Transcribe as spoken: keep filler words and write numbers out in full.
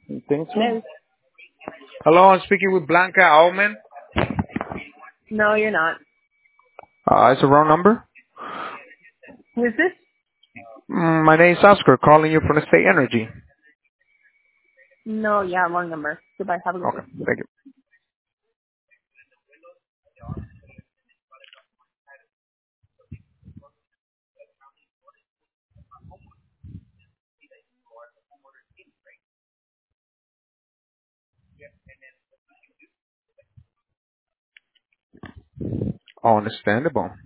You think so? Hello? Hello, I'm speaking with Blanca Auman. No, you're not. Uh, it's the wrong number. Who is this? Mm, my name is Oscar, calling you from the State Energy. No, yeah, wrong number. Goodbye. Have a good day. Okay, thank you. Oh, understandable.